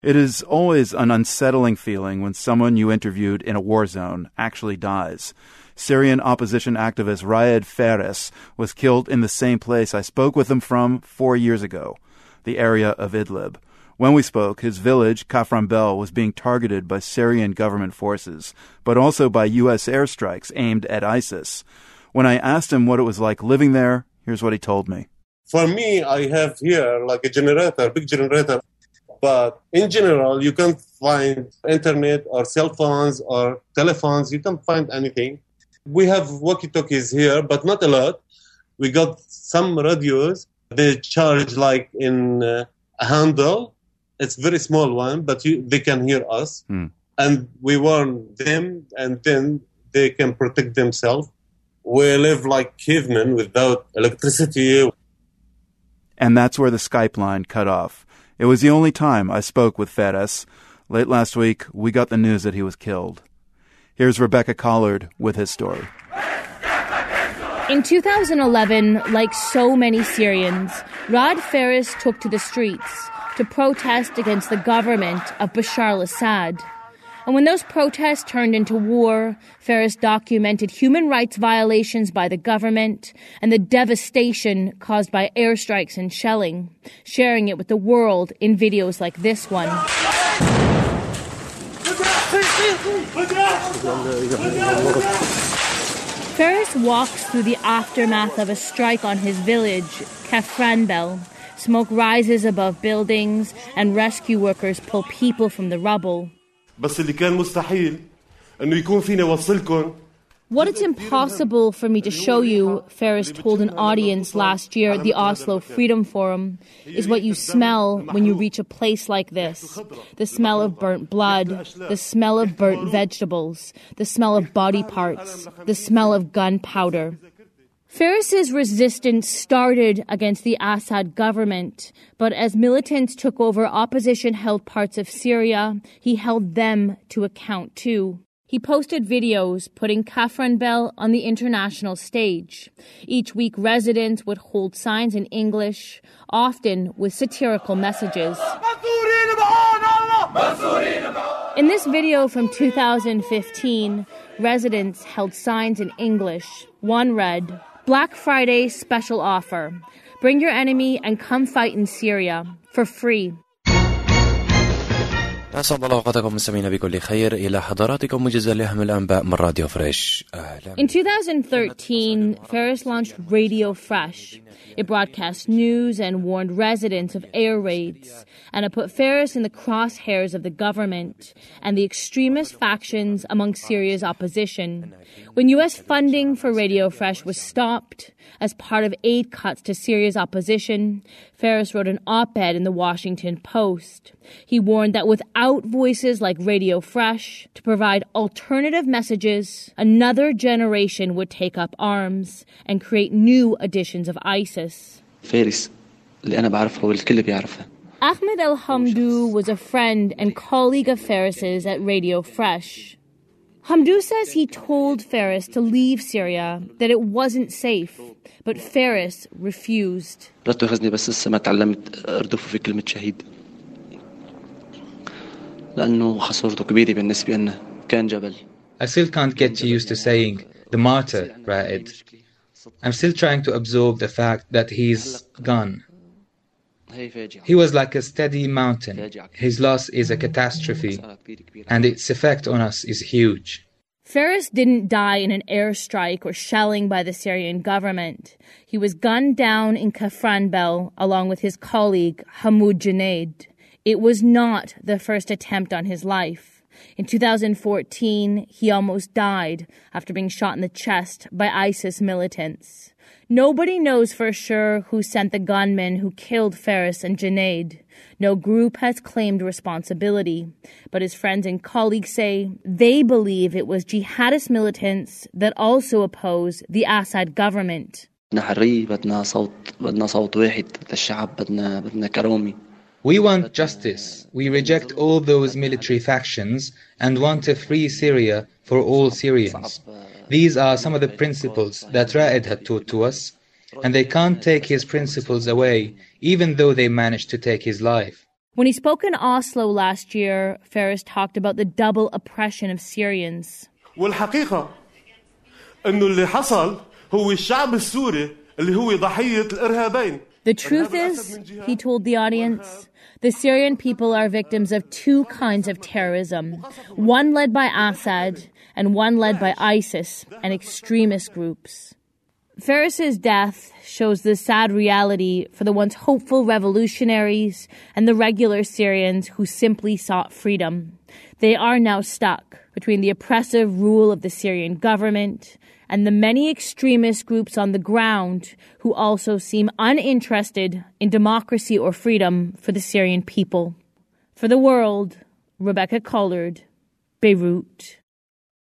It is always an unsettling feeling when someone you interviewed in a war zone actually dies. Syrian opposition activist Raed Fares was killed in the same place I spoke with him from 4 years ago, the area of Idlib. When we spoke, his village, Kafran Bel, was being targeted by Syrian government forces, but also by U.S. airstrikes aimed at ISIS. When I asked him what it was like living there, here's what he told me. For me, I have here like a generator, big generator. But in general, you can't find internet or cell phones or telephones. You can't find anything. We have walkie-talkies here, but not a lot. We got some radios. They charge like in a handle. It's a very small one, but they can hear us. And we warn them, and then they can protect themselves. We live like cavemen without electricity. And that's where the Skype line cut off. It was the only time I spoke with Fares. Late last week, we got the news that he was killed. Here's Rebecca Collard with his story. In 2011, like so many Syrians, Raed Fares took to the streets to protest against the government of Bashar al-Assad. And when those protests turned into war, Fares documented human rights violations by the government and the devastation caused by airstrikes and shelling, sharing it with the world in videos like this one. Fares walks through the aftermath of a strike on his village, Kafran Bel. Smoke rises above buildings and rescue workers pull people from the rubble. بس اللي كان مستحيل انه يكون فينا وصلكم. What it's impossible for me to show you, Fares told an audience last year at the Oslo Freedom Forum, is what you smell when you reach a place like this. The smell of burnt blood, the smell of burnt vegetables, the smell of body parts, the smell of gunpowder. Fares's resistance started against the Assad government, but as militants took over opposition-held parts of Syria, he held them to account too. He posted videos putting Kafran Bel on the international stage. Each week, residents would hold signs in English, often with satirical messages. In this video from 2015, residents held signs in English. One read, "Black Friday special offer. Bring your enemy and come fight in Syria for free." أسعد الله أوقاتكم مستمعينا بكل خير إلى حضراتكم موجز لأهم الأنباء من راديو فريش. In 2013, Fares launched Radio Fresh. It broadcast news and warned residents of air raids, and it put Fares in the crosshairs of the government and the extremist factions among Syria's opposition. When U.S. funding for Radio Fresh was stopped as part of aid cuts to Syria's opposition, Fares wrote an op-ed in the Washington Post. He warned that without voices like Radio Fresh to provide alternative messages, another generation would take up arms and create new editions of ISIS. فارس اللي أنا بعرفه والكل بيعرفه. Ahmed El-Hamdou was a friend and colleague of Fares's at Radio Fresh. Hamdou says he told Fares to leave Syria, that it wasn't safe, but Fares refused. لا تأخذني بس لسه ما تعلمت أردف في كلمة شهيد. لأنه خسارته كبيرة بالنسبة لنا كان جبل. I still can't get used to saying the martyr, Raed. I'm still trying to absorb the fact that he's gone. He was like a steady mountain. His loss is a catastrophe, and its effect on us is huge. Fares didn't die in an airstrike or shelling by the Syrian government. He was gunned down in Kafran Bel along with his colleague Hamoud Junaid. It was not the first attempt on his life. In 2014, he almost died after being shot in the chest by ISIS militants. Nobody knows for sure who sent the gunmen who killed Fares and Junaid. No group has claimed responsibility, but his friends and colleagues say they believe it was jihadist militants that also oppose the Assad government. We want justice. We reject all those military factions and want a free Syria for all Syrians. These are some of the principles that Raed had taught to us, and they can't take his principles away, even though they managed to take his life. When he spoke in Oslo last year, Faris talked about the double oppression of Syrians. والحقيقة إنه اللي حصل هو الشعب السوري اللي هو ضحية الإرهابين. The truth is, he told the audience, the Syrian people are victims of two kinds of terrorism, one led by Assad and one led by ISIS and extremist groups. Faris's death shows the sad reality for the once hopeful revolutionaries and the regular Syrians who simply sought freedom. They are now stuck between the oppressive rule of the Syrian government and the many extremist groups on the ground who also seem uninterested in democracy or freedom for the Syrian people. For The World, Rebecca Collard, Beirut.